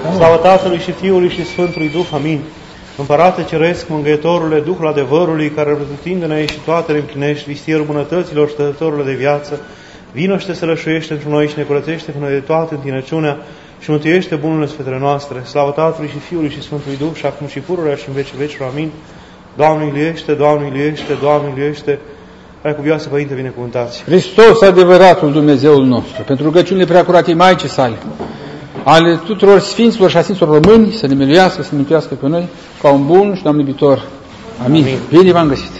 Slavă Tatălui și Fiului și Sfântului Duh. Amin. Împărate Ceresc, Mângâietorule, Duhul adevărului, care pretutindene și toate le împlinești, vistierul bunătăților și stătătorule de viață, vino și te sălășuiește într noi și ne curățește pe noi de toată întinăciunea și mântuiește bunurile sfetele noastre. Slavă Tatălui și Fiului și Sfântului Duh, și acum și pururea și în vecii vecilor. Amin. Doamne iubește, Doamne iubește, Doamne iubește. Hai cuvioasă, Părinte, binecuvântați. Hristos, adevăratul Dumnezeul nostru, pentru rugăciunile preacuratei Maicii sale, ale tuturor Sfinților și a Sfinților Români, să ne miluiască, să ne mântuiască pe noi, ca un bun și Doamne iubitor. Amin. Amin. Bine v-am găsit.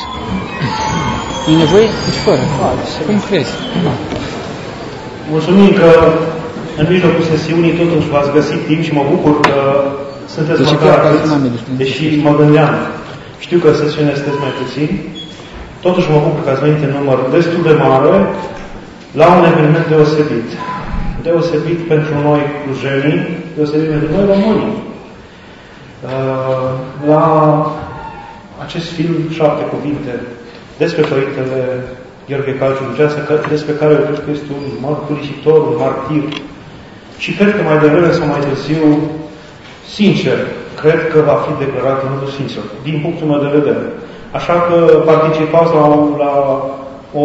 E nevoie? Deci fără. Cum crezi? Mulțumim că în mijlocul sesiunii totuși v-ați găsit timp și mă bucur că sunteți măcar atâți, deși mă gândeam. Știu că sesiunea sunteți mai puțin. Totuși mă bucur că ați venit în număr destul de mare la un eveniment deosebit. Deosebit pentru noi clujenii, deosebit pentru noi românii. La acest film, 7 cuvinte despre Părintele Gheorghe Calciu Duceasă, despre care eu cred că este un mărturisitor, un martir. Și cred că mai devreme sau mai târziu, sincer, cred că va fi declarat în rândul Sfinților, din punctul meu de vedere. Așa că participați la o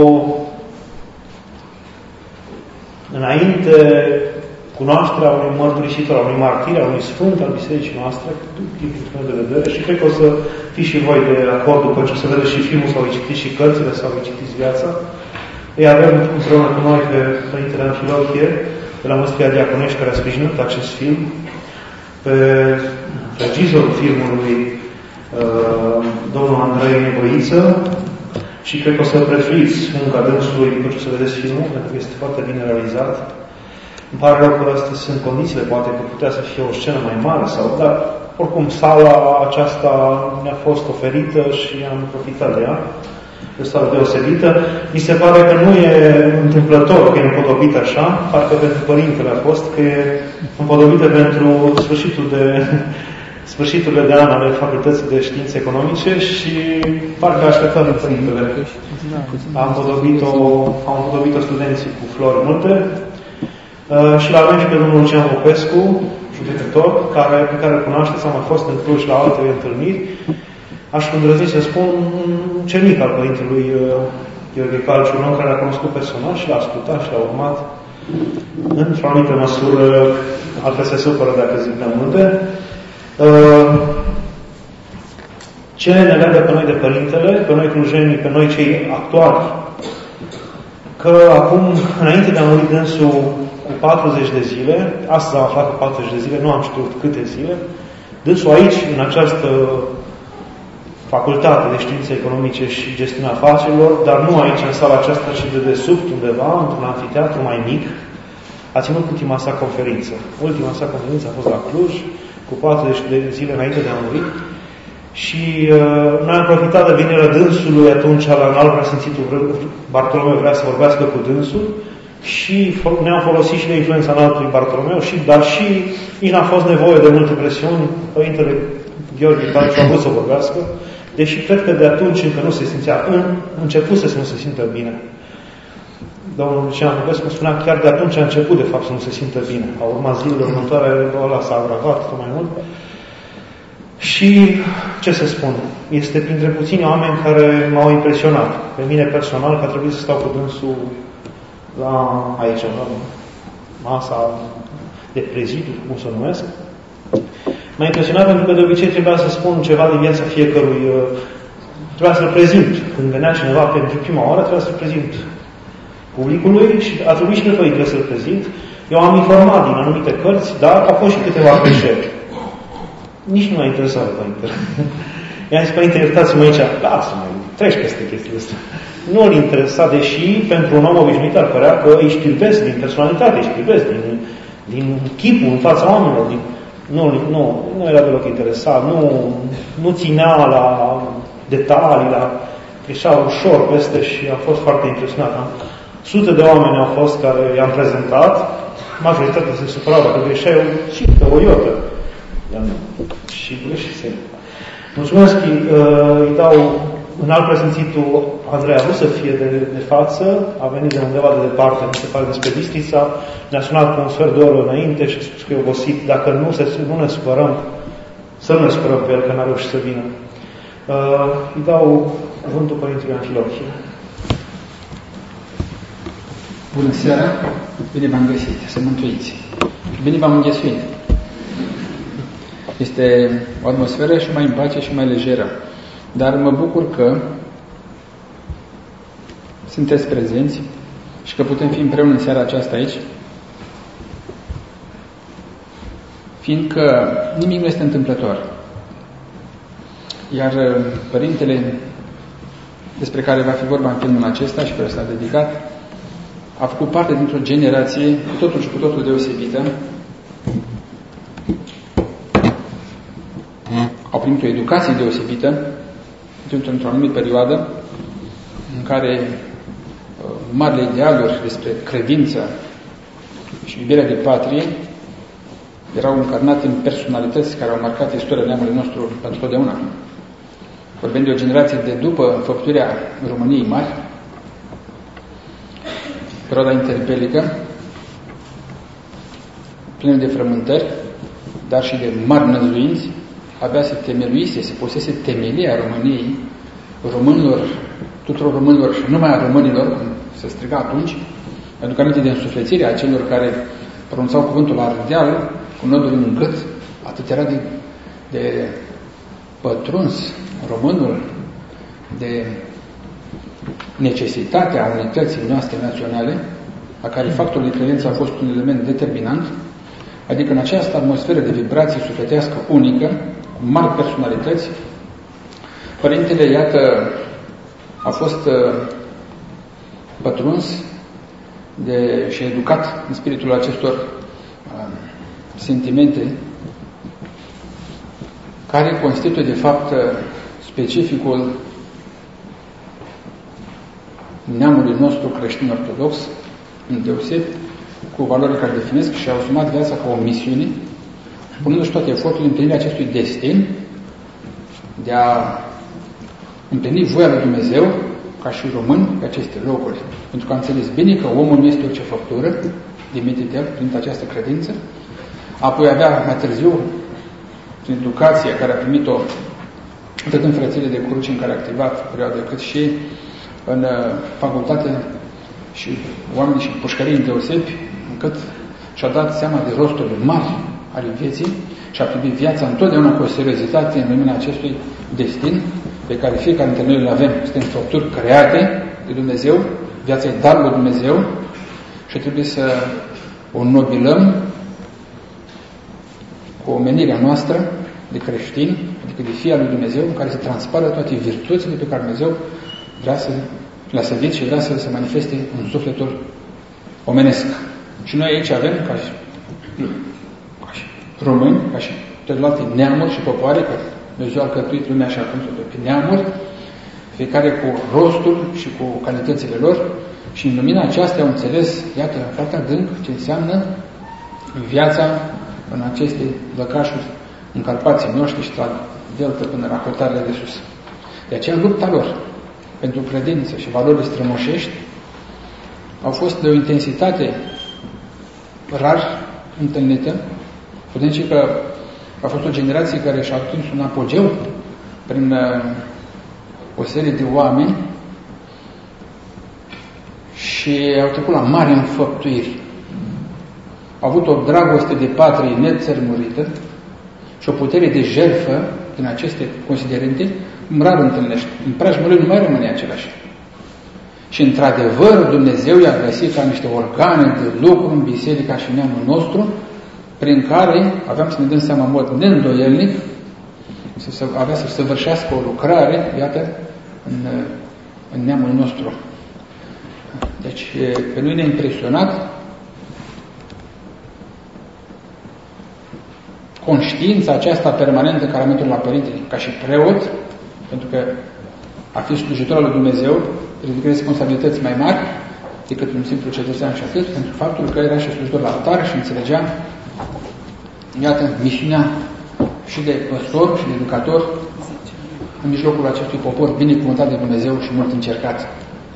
înainte cunoașterea unui mărturisitor, a unui martir, a unui sfânt al bisericii noastre, din punctul meu de vedere, și cred că o să fiți și voi de acord după ce o să vedeți și filmul, sau îi citiți și cărțile, sau îi citiți viața. Îi avem împreună cu noi pe Părintele Amfilohie, de la Măstria Diaconești, care a sprijinit acest film, pe regizorul filmului, domnul Andrei Nevoiță, și cred că o să prețuiți munca dânsului după ce o să vedeți filmul, pentru că este foarte bine realizat. Îmi pare rău că astea sunt condițiile, poate că putea să fie o scenă mai mare, dar oricum sala aceasta ne-a fost oferită și am profitat de ea. E o sală deosebită. Mi se pare că nu e întâmplător că e împodobit așa, parcă pentru Părintele a fost, că e împodobită pentru sfârșiturile de an ale Facultății de Științe Economice și parcă așteptat de Părintele. Am împodobit-o studenții cu flori multe și l-avem și pe domnul Lucian Popescu, judecător, pe care îl cunoașteți, am mai fost în Cluj la alte întâlniri. Aș îndrăzni să spun cenic al Părintelui Gheorghe Calciu, un om care l-a cunoscut personal și l-a ascultat și l-a urmat. Într-o anumită măsură, altfel se supără dacă zic prea multe. Ce ne leagă pe noi de Părintele, pe noi clujenii, pe noi cei actuali? Că acum, înainte de a muri dânsul cu 40 de zile, astăzi am aflat că 40 de zile, nu am știut câte zile, dânsul aici, în această facultate de științe economice și gestiunea afacerilor, dar nu aici, în sala aceasta, ci de desubt, undeva, într-un amfiteatru mai mic, a ținut ultima sa conferință. Ultima sa conferință a fost la Cluj, cu 40 de zile înainte de a muri. Și noi am profitat de venirea dânsului atunci la înalt preasfințitul Bartolomeu, vrea să vorbească cu dânsul și ne-am folosit și de influența înaltului Bartolomeu, dar și nici n-a fost nevoie de multe presiuni. Părintele Gheorghe Calciu a vrut să vorbească, deși cred că de atunci încă nu se simțea, începuse să nu se simtă bine. Domnul Lucian Popescu spunea chiar de atunci a început, de fapt, să nu se simtă bine. A urmat zilele următoare, ăla s-a agravat tot mai mult. Și, ce să spun, este printre puțini oameni care m-au impresionat. Pe mine personal, că a trebuit să stau cu dânsul aici, la masa de prezidiu, cum să o numesc. M-a impresionat pentru că de obicei trebuia să spun ceva din viața fiecărui. Trebuia să-l prezint. Când venea cineva pentru prima oară, trebuia să-l prezint publicului și a trebuit și pe Părintele să-l prezint. Eu am informat din anumite cărți, dar au fost și câteva greșeli. Nici nu m-a interesat Părintele. I-am zis, Părinte, iertați-mă aici, lasă-mă, treci peste chestia asta. Nu îl interesa, deși pentru un om obișnuit ar părea că îi știrbesc din personalitate, îi știrbesc din chipul în fața oamenilor. Nu era deloc interesat, nu ținea la detalii, ieșea ușor peste și a fost foarte impresionat. Sute de oameni au fost care i-am prezentat, majoritatea se supărau dacă greșea eu și pe o iotă. Și greșise. Mulțumesc, îi dau înalt preasfințitul Andrei a vrut să fie de față, a venit de undeva de departe, mi se pare despre Bistrița, ne-a sunat cu un sfert de oră înainte și a spus că e obosit. Dacă nu ne supărăm, să nu ne supărăm pe el, că n-a reușit să vină. Îi dau cuvântul Părintelui Anfilohie. Bună seara! Bine v-am găsit, să mântuiți! Bine v-am înghesuit! Este o atmosferă și mai în pace și mai lejeră. Dar mă bucur că sunteți prezenți și că putem fi împreună în seara aceasta aici, fiindcă nimic nu este întâmplător. Iar Părintele despre care va fi vorba în filmul acesta și care s-a dedicat, a făcut parte dintr-o generație cu totul și cu totul deosebită. Au primit o educație deosebită într-o anumită perioadă în care marile idealuri despre credință și iubirea de patrie erau încarnate în personalități care au marcat istoria neamului nostru pentru totdeauna. Vorbim de o generație de după înfăptuirea României mari, perioada interbelică, plină de frământări, dar și de mari năzuinți, abia se temeluise, se pusese temelia României, românilor, tuturor românilor și numai a românilor, cum se striga atunci, aduc aminte de însuflețirea celor care pronunțau cuvântul Ardeal cu nodul în gât, atât era de pătruns românul, de necesitatea unității noastre naționale, a care factorul de credință a fost un element determinant, adică în această atmosferă de vibrație sufletească unică, cu mari personalități, Părintele, iată, a fost pătruns și educat în spiritul acestor sentimente care constituie, de fapt, specificul neamului nostru creștin-ortodox, îndeoseb, cu valori care definesc și au asumat viața ca o misiune, punându-și toate eforturile împlinirea acestui destin de a împlini voia lui Dumnezeu ca și români pe aceste locuri. Pentru că am înțeles bine că omul nu este orice făptură, dimitit de el, prin această credință. Apoi avea mai târziu, prin educația care a primit-o atât în frățile de cruci în care a activat perioada, cât și în facultate și oamenii și pușcării îndeosebi, încât și-a dat seama de rosturile mari ale vieții și a privit viața întotdeauna cu o seriozitate în lumina acestui destin pe care fiecare dintre noi îl avem. Suntem făpturi create de Dumnezeu, viața e darul lui Dumnezeu și trebuie să o nobilăm cu omenirea noastră de creștini, adică de fii al lui Dumnezeu, în care se transpară toate virtuțile pe care Dumnezeu vrea să le-a sădit și vrea să se manifeste în sufletul omenesc. Și noi aici avem, ca și români, ca și celelalte neamuri și popoare, că Dumnezeu a alcătuit lumea și a alcătuit pe neamuri, fiecare cu rostul și cu calitățile lor, și în lumina aceasta au înțeles, iată, foarte adânc, ce înseamnă viața în aceste lăcașuri, în Carpații noștri și deltă până la hotarele de sus. De aceea lupta lor pentru credință și valorile strămoșești au fost de o intensitate rar întâlnită. Putem zice că a fost o generație care și-a atins un apogeu prin o serie de oameni și au trecut la mari înfăptuiri. Au avut o dragoste de patrie nețărmurită și o putere de jertfă din aceste considerente rar întâlnești. În preajmă lui nu mai rămâne același. Și într-adevăr Dumnezeu i-a găsit ca niște organe de lucru în biserica și neamul nostru, prin care aveam să ne dăm seama în mod neîndoielnic, avea să săvârșească o lucrare, iată, în neamul nostru. Deci, pe noi ne-a impresionat conștiința aceasta permanentă care a mântuit la Părinte ca și preot, pentru că a fi slujitor al lui Dumnezeu ridică responsabilități mai mari decât un simplu cetățean și atât, pentru faptul că era și slujitor la altar și înțelegea, iată, misiunea și de păstor și de educator în mijlocul acestui popor binecuvântat de Dumnezeu și mult încercat.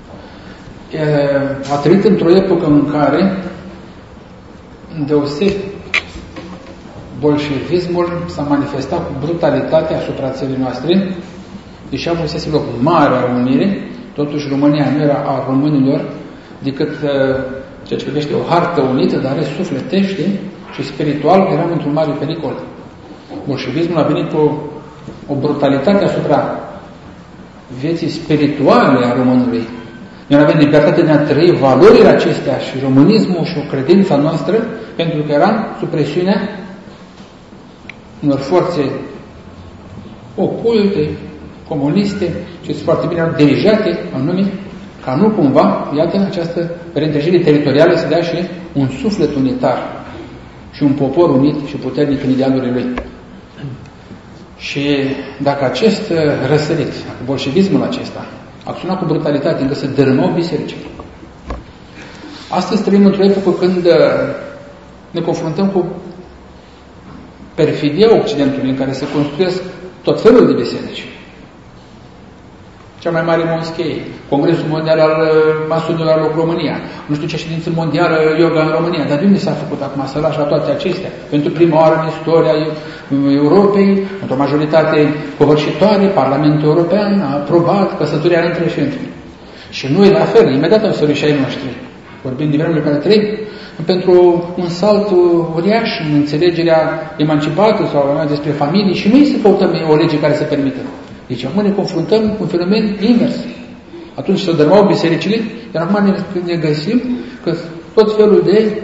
A trăit într-o epocă în care, îndeosebi, bolșevismul s-a manifestat cu brutalitate asupra țării noastre, deși a avut loc mare a unire, totuși România nu era a românilor decât ceea ce privește o hartă unită, dar sufletește și spiritual eram într-un mare pericol. Bolșevismul a venit cu o brutalitate asupra vieții spirituale a românului. Noi avem libertatea de a trăi valorile acestea și românismul și o credință noastră, pentru că eram sub presiunea unor forțe oculte, comuniste, și foarte bine erau dirijate anume, ca nu cumva, iată, această reîntregire teritorială să dea și un suflet unitar și un popor unit și puternic în idealurile lui. Și dacă acest răsărit, bolșevismul acesta, acționa cu brutalitate încât să dărâmau bisericile. Astăzi trăim într-o epocă când ne confruntăm cu perfidia Occidentului, în care se construiesc tot felul de biserici. Cea mai mare moschee, Congresul Mondial al Masonilor al România, nu știu ce ședință mondială yoga în România, dar de unde s-a făcut acum să lași la toate acestea? Pentru prima oară în istoria Europei, într-o majoritate covârșitoare, Parlamentul European a aprobat căsătoria între și între. Și noi la fel, imediat au sărit și ai noștri, vorbind de vremurile care trăim, pentru un salt uriaș în înțelegerea emancipată sau despre familie și noi să căutăm o lege care să permită. Deci acum ne confruntăm cu un fenomen invers. Atunci se dărâmau bisericile, iar acum ne găsim că tot felul de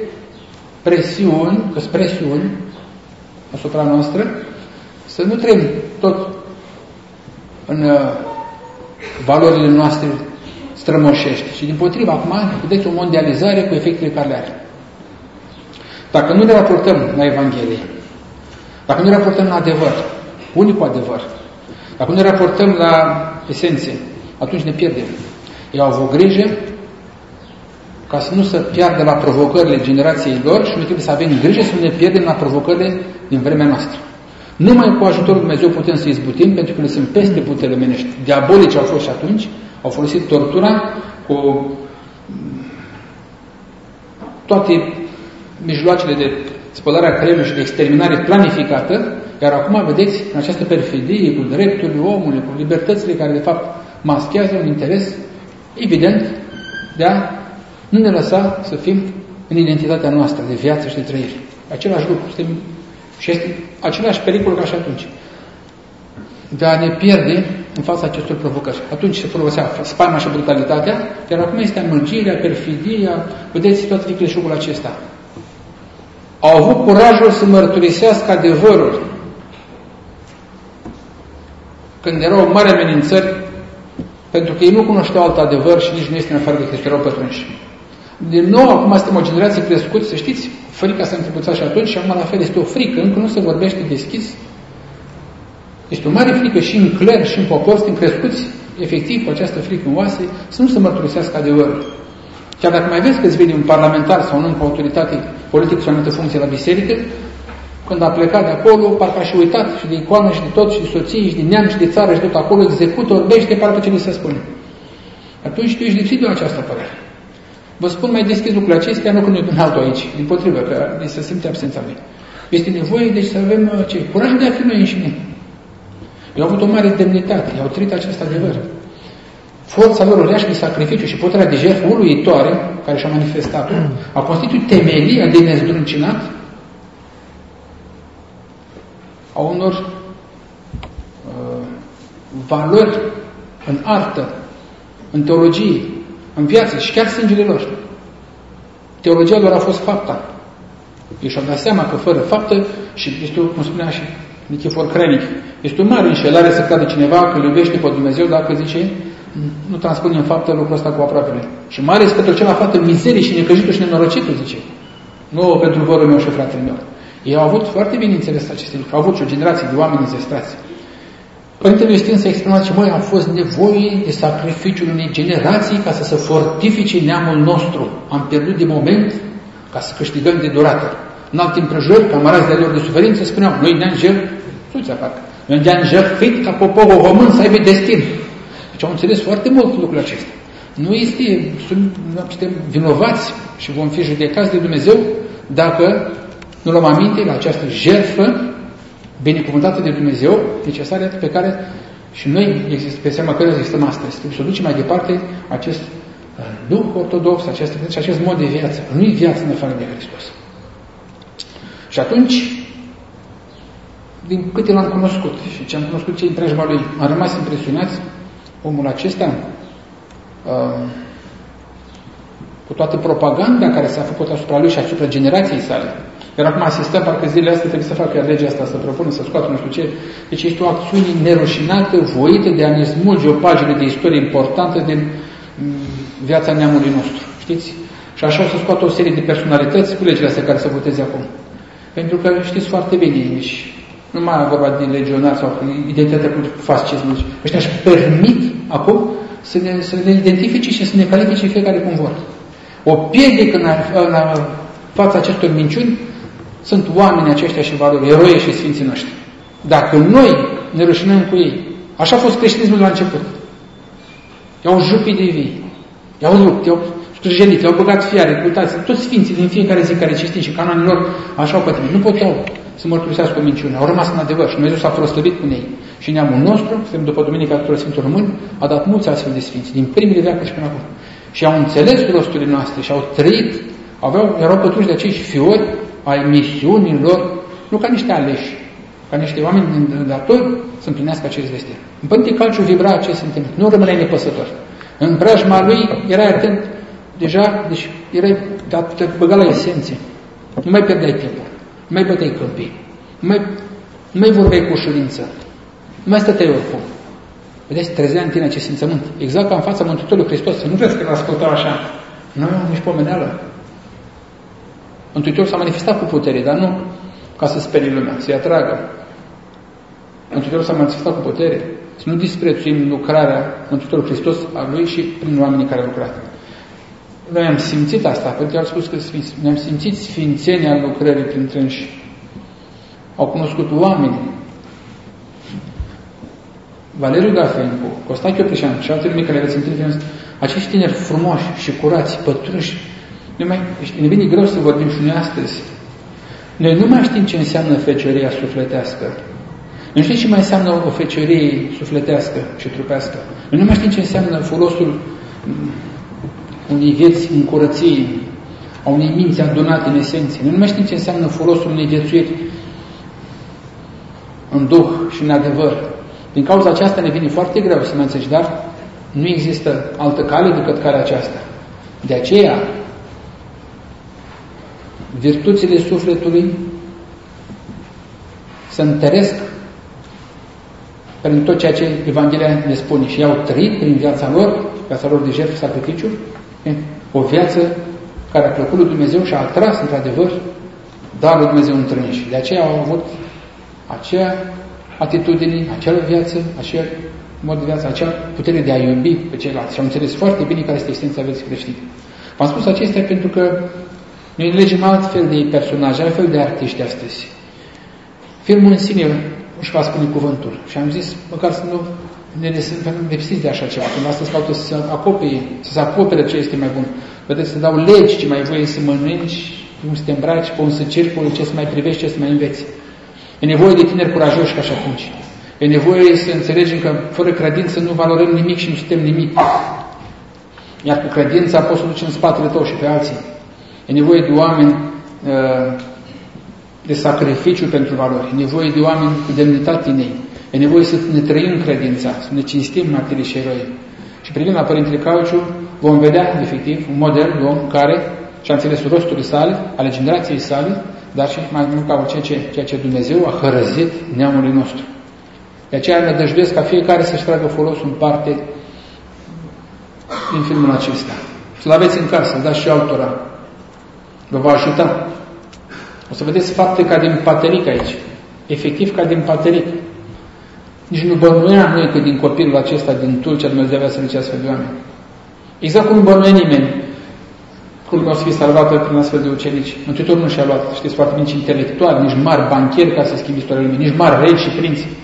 presiuni asupra noastră, să nu trăim tot în valorile noastre strămoșești. Și dimpotrivă, acum, vedeți o mondializare cu efectele care le are. Dacă nu ne raportăm la Evanghelie, dacă nu ne raportăm la adevăr, unicul adevăr, dacă nu ne raportăm la esențe, atunci ne pierdem. Ei au avut grijă ca să nu se piardă la provocările generației lor și noi trebuie să avem grijă să nu ne pierdem la provocările din vremea noastră. Numai cu ajutorul Dumnezeu putem să izbutim, pentru că ne sunt peste puterile omenești. Diabolici au fost și atunci, au folosit tortura cu toate mijloacele de spălare a creierului și de exterminare planificată, iar acum vedeți în această perfidie cu drepturile omului, cu libertățile care de fapt maschează un interes evident de a nu ne lăsa să fim în identitatea noastră de viață și de trăire. Același lucru. Și este același pericol ca și atunci. De a ne pierde în fața acestor provocări. Atunci se folosea spaima și brutalitatea, iar acum este amăgirea, perfidia, vedeți toate vicleșugul acesta. Au avut curajul să mărturisească adevărul când erau mari amenințări, pentru că ei nu cunoșteau alt adevăr și nici nu este în afară de Hristos, erau pătrunși. Din nou, acum suntem o generație crescută, să știți, frica s-a întrebuțat și atunci și acum la fel este o frică, încă nu se vorbește deschis. Este o mare frică și în cler și în popor, suntem crescuți efectiv cu această frică în oase, să nu se mărturisească adevărul. Chiar dacă mai vezi că îți vine un parlamentar sau un om cu autoritate politică sau anumită funcție la biserică, când a plecat de acolo, parcă a și uitat și de icoană și de tot, și de soție, și de neam, și de țară, și tot acolo, execută, orbește, parcă ce li se spune. Atunci tu ești lipsit de această părere. Vă spun mai deschis lucrurile acestea, nu că nu e un altul aici, dimpotrivă, că ne se simte absența lui. Este nevoie, deci, să avem curajul de a fi noi înșine. Eu au avut o mare demnitate, au trăit acest adevăr. Forța lor uriașă de sacrificiu și puterea de jertfă uluitoare, care și-a manifestat, a constituit temelia de nezdruncinat a unor valori în artă, în teologie, în viață și chiar sângele lor. Teologia lor a fost fapta. Ei și-au dat seama că fără faptă, și este, cum spunea și Nichifor Crainic, este o mare înșelare să crede cineva că îl iubește pe Dumnezeu dacă zice nu transpune în faptă lucrul ăsta cu aproapele. Și mai ales pentru cel aflat în mizerie și necăjitul și nenorocitul, zice. Nu pentru vorul meu și fratele meu. Ei au avut foarte bine înțeles aceste lucruri. Au avut și o generație de oameni înzestrați. Părintele Iustin s-a exprimat și a fost nevoie de sacrificiul unei generații ca să se fortifice neamul nostru. Am pierdut de moment ca să câștigăm de durată. În alte împrejurări, camarazi de lor de suferință spuneau, noi ne-am jertfit, suțea parcă, Noi ne-am jertfit ca poporul român să aibă destin. Deci au înțeles foarte mult lucrul acesta. Nu suntem vinovați și vom fi judecați de Dumnezeu dacă nu luăm aminte la această jertfă binecuvântată de Dumnezeu, necesară, pe care și noi, pe seama că existăm astăzi. Trebuie să ducem mai departe acest duh ortodox, și acest mod de viață. Nu-i viață în afară de Hristos. Și atunci, din câte l-am cunoscut și ce am cunoscut cei în preajma lui, am rămas impresionați, omul acesta, cu toată propaganda care s-a făcut asupra lui și asupra generației sale. Iar acum asistăm, parcă zilele astea trebuie să facă legea asta, să propună, să scoată nu știu ce. Deci este o acțiune nerușinată, voită de a ne smulge o pagină de istorie importantă din viața neamului nostru. Știți? Și așa o să scoată o serie de personalități cu legile astea care să voteze acum. Pentru că știți foarte bine, deci nu mai e vorba de legionari sau identitatea cu fascismul. Ăștia își permit acum să ne identifice și să ne califice fiecare cum vor. O piedică în fața acestor minciuni sunt oamenii aceștia și valori, eroi și sfinții noștri. Dacă noi ne rușinăm cu ei, așa a fost creștinismul la început. I-au jupit de vii, i-au rupt, i-au străjenit, i-au băgat fiare, uitați, toți sfinții din fiecare zi care citim și canonii lor așa au pătimit. Nu puteau să mărturisească o minciune, au rămas în adevăr și Dumnezeu s-a proslăvit cu ei. Și neamul nostru, suntem după Duminica tuturor Sfinților Români, a dat mulți astfel de sfinți, din primele veacuri și până acum. Și au înțeles rosturile noastre și au trăit, erau pătruși de acești fiori ai misiunilor, nu ca niște aleși, ca niște oameni datori să împlinească acest destin. În Părinte Calciu vibra acest sentiment, nu rămâneai nepăsător. În preajma lui erai atent deja, deci te băga la esențe. Nu mai pierdeai timpul, nu mai băteai câmpii, nu mai vorbeai cu ușurință, nu mai stăteai oricum. Vedeți, trezea în tine acest simțământ. Exact ca în fața Mântuitorului Hristos. Să nu crezi că l-a ascultat așa. Nu, nici pomeneală. Mântuitorul s-a manifestat cu putere, dar nu ca să sperie lumea, să-i atragă. Mântuitorul s-a manifestat cu putere. Să nu disprețuim lucrarea Mântuitorului Hristos a Lui și prin oamenii care au lucrat. Noi am simțit asta, pentru că au spus că noi am simțit sfințenia lucrării printre înși. Au cunoscut oameni. Valeriu Gafencu, Costache Oprișan și alte lumii care le-ați întâlnit, acești tineri frumoși și curați, pătrunși, ne vine greu să vorbim și noi astăzi. Noi nu mai știm ce înseamnă fecioria sufletească. Noi nu știm ce mai înseamnă o feciorie sufletească și trupească. Noi nu mai știm ce înseamnă folosul unei vieți în curăție, a unei minți adunate în esenție. Noi nu mai știm ce înseamnă folosul unei viețuiri în duh și în adevăr. Din cauza aceasta ne vine foarte greu să mai înțelegi, dar nu există altă cale decât calea aceasta. De aceea, virtuțile sufletului se întăresc prin tot ceea ce Evanghelia ne spune și i-au trăit prin viața lor de jertfă, sacrificiu, o viață care a plăcut lui Dumnezeu și a atras, într-adevăr, darul lui Dumnezeu întrăniși. De aceea au avut acea atitudine, acea viață, acea mod de viață, acea putere de a iubi pe ceilalți. Și am înțeles foarte bine care este esența vieții creștine. V-am spus acestea pentru că noi legem altfel de personaje, altfel de artiști astăzi. Filmul în sine își va spune cuvântul. Și am zis, măcar să nu ne lipsiți de așa ceva. Când astăzi caută să se acopere ce este mai bun. Vedeți, să dau legi ce mai voie să mănânci, cum să te îmbraci, cum să circuli, ce să mai privești, ce să mai înveți. E nevoie de tineri curajoși ca și atunci. E nevoie să înțelegem că fără credință nu valorăm nimic și nu suntem nimic. Iar cu credința poți să duci în spatele tău și pe alții. E nevoie de oameni de sacrificiu pentru valori. E nevoie de oameni cu demnitate în ei. E nevoie să ne trăim credința, să ne cinstim martirii și eroi. Și privind la Părintele Calciu, vom vedea, efectiv, un model de om care și-a înțeles rosturile sale, ale generației sale, dar și mai mult ca ceea ce Dumnezeu a hărăzit neamului nostru. De aceea ne dăjduiesc ca fiecare să-și tragă folosul în parte din filmul acesta. Să-l aveți în casă, dați și altora. Vă va ajuta. O să vedeți fapte ca din pateric aici. Efectiv ca din pateric. Nici nu bănuia noi că din copilul acesta, din Tulcea, Dumnezeu avea să duce astfel de oameni. Exact cum nu bănuia nimeni cum nu o să fie salvată prin astfel de ucenici. Mântuitorul nu și-a luat, știți foarte bine, nici intelectuali, nici mari banchieri ca să schimbi istoria lumii, nici mari regi și prinți.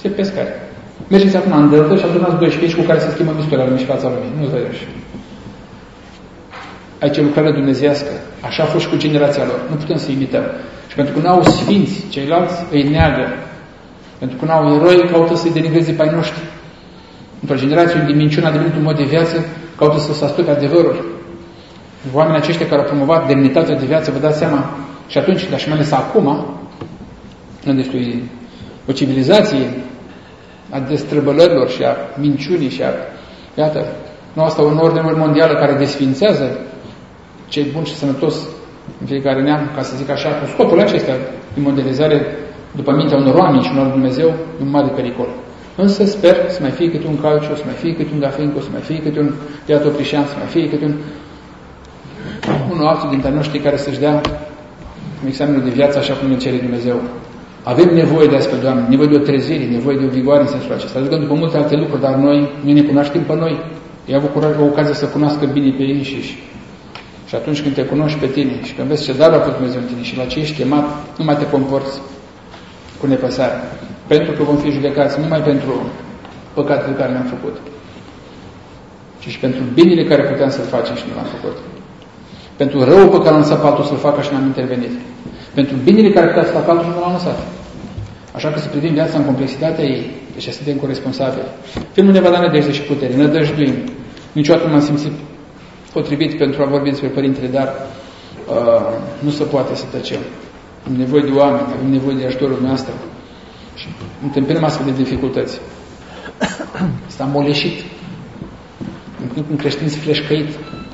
niște pescari. Mergeți acum în delta și adunați 12 pești cu care se schimbă istoria lumii și fața lumii. Nu-ți dă răși. Aici e lucrarea dumnezeiască. Așa a fost și cu generația lor. Nu putem să imităm. Și pentru că nu au sfinți, ceilalți îi neagă. Pentru că nu au eroi, caută să-i denigreze pe ai noștri. Într-o generație unde minciuna a devenit un mod de viață, caută să se astupe adevărul. Oamenii aceștia care au promovat demnitatea de viață, vă dați seama, și atunci, dar și mai ales acum, în destui o civilizație a destrăbălărilor și a minciunii și a... Iată, nu asta o ordine mondială care desfințează cei buni și sănătos în fiecare neam, ca să zic așa, cu scopul acesta de modelizare după mintea unor oameni și unor Dumnezeu, e un mare pericol. Însă sper să mai fie câte un Calciu, să mai fie câte un Gafinco, să mai fie câte un Iată Oprișan, să mai fie câte unul altul dintre noștri care să-și dea examenul de viață așa cum ne cere Dumnezeu. Avem nevoie de asta, Doamne, nevoie de o trezire, nevoie de o vigoare în sensul acesta. Adică după multe alte lucruri, dar noi ne cunoaștem pe noi. Ei au o ocazie să cunoască bine pe ei înșiși. Și atunci când te cunoști pe tine și când vezi ce dar a pus Dumnezeu în tine și la ce ești chemat, nu mai te comporți cu nepăsare. Pentru că vom fi judecați numai pentru păcatele care le-am făcut, ci și pentru binele care puteam să-l facem și nu l-am făcut. Pentru răul pe care l-am lăsat altul să-l facă și n-am intervenit. Pentru binele care putea să facă altul și nu l-am lăsat. Așa că să privim viața în complexitatea ei. Deci suntem coresponsabili. Filmul ne va da nădejde și putere. Nădăjduim. Niciodată nu m-am simțit potrivit pentru a vorbi despre părintele, dar nu se poate să tăcem. Avem nevoie de oameni, avem nevoie de ajutorul noastră. Și întâmpinăm astfel de dificultăți. S-a moleșit. Un creștin sfleșcăit.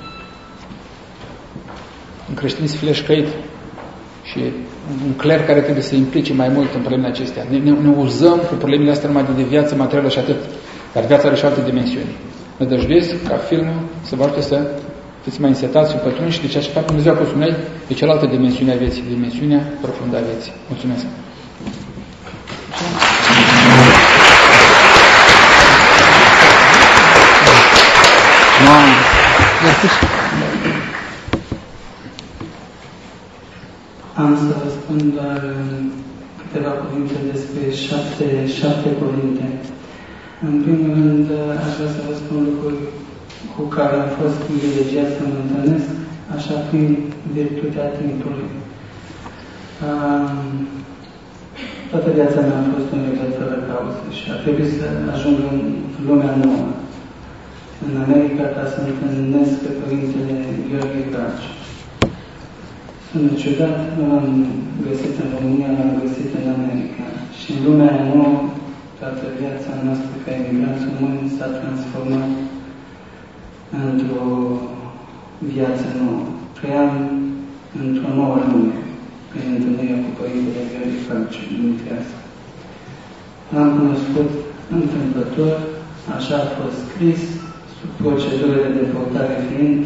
Un creștin sfleșcăit. Și un cler care trebuie să se implice mai mult în problemele acestea. Ne uzăm cu problemele astea numai de viață materială și atât. Dar viața are și alte dimensiuni. Nădăjduiesc ca filmul să vă ajute să fiți mai însetați și pătruni și de ceea ce fac Dumnezeu a pus în noi de cealaltă dimensiune a vieții, dimensiunea profundă a vieții. Mulțumesc! Am să vă spun doar câteva cuvinte despre șapte cuvinte. În primul rând, aș vrea să vă spun lucruri cu care am fost privilegiat să mă întâlnesc, așa prin virtutea timpului. Toată viața mea a fost un rebel fără cauză și a trebuit să ajung în lumea nouă, în America, ca să întâlnesc pe Părintele Gheorghe Calciu. Sună ciudat, nu l-am găsit în România, l-am găsit în America. Și în lumea nouă, toată viața noastră ca emigranți români s-a transformat într-o viață nouă. Trăiam într-o nouă lume, prin întâlnirea cu Părintele Gheorghe Calciu Dumitrească. L-am cunoscut întâmplător, așa a fost scris, sub procedură de deportare fiind,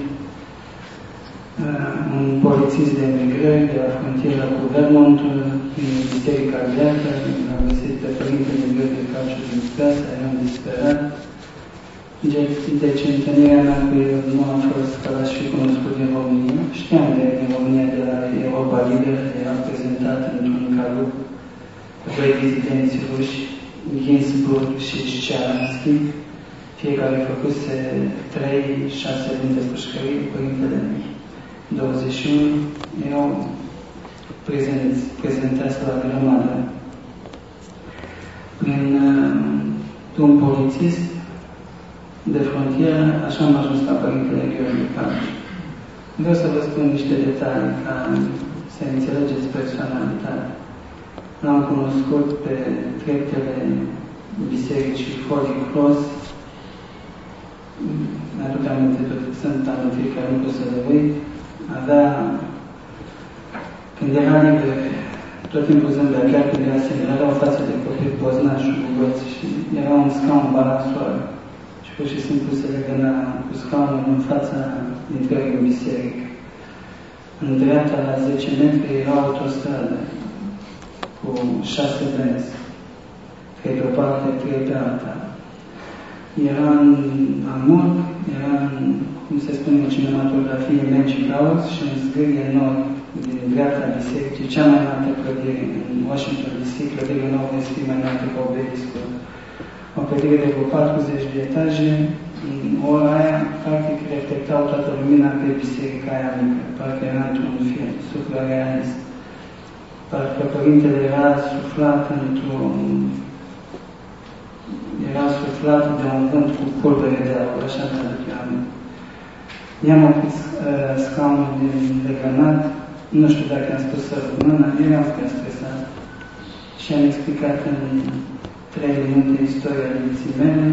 un polițist de emigrări de la frontiera cu Vermont, din Biserica Greacă, l-am găsit pe Părintele Gheorghe Calciu Dumitrească, eram disperat. Deci întâlnirea mea cu el nu a fost ca l-aș fi cunoscut din România. Știam de România de la Europa Liberă, era prezentat într-un calup cu doi dizidenți ruși, Ginsburg și Cearanski, fiecare făcuse 3-6 luni de pușcării, Părintele 21, erau prezentați la grămadă. Prin un polițist de frontieră, așa am ajuns la Părintele Gheorghe Calciu. Vreau să vă spun niște detalii ca să înțelegeți personalitatea. L-am cunoscut pe treptele Bisericii Holy Cross. Mi-aduc aminte tot sunt amintiri care nu pot să le uit. Avea, când era liber, tot timpul zâmbea, chiar când era singur, avea o față de copil poznaș și bugoț și era un scaun balansoar. Și pur și simplu se legăna cu scaunul în fața intrării în biserică. În dreapta, la 10 metri, era o autostradă cu 6 benzi, 3 pe o parte, 3 pe alta. Era în amur, era în, cum se spune în cinematografie, Magic House și în zgârie nord. din dreapta bisericii, cea mai înaltă clădire în Washington DC, clădirea nouă este fi mai înaltă ca obeliscul. O clădire de vreo 40 de etaje, în ora aia, practic, reflectau toată lumina pe biserica aia mică, parcă era într-un film, suprarealist. Parcă Părintele era suflat de un vânt cu pulbere de aur, așa de aduceam. I-am oprit scaunul din legănat, nu știu dacă am spus să rămână, eram prea stresat. Și am explicat în 3 minute istoria vieții mele,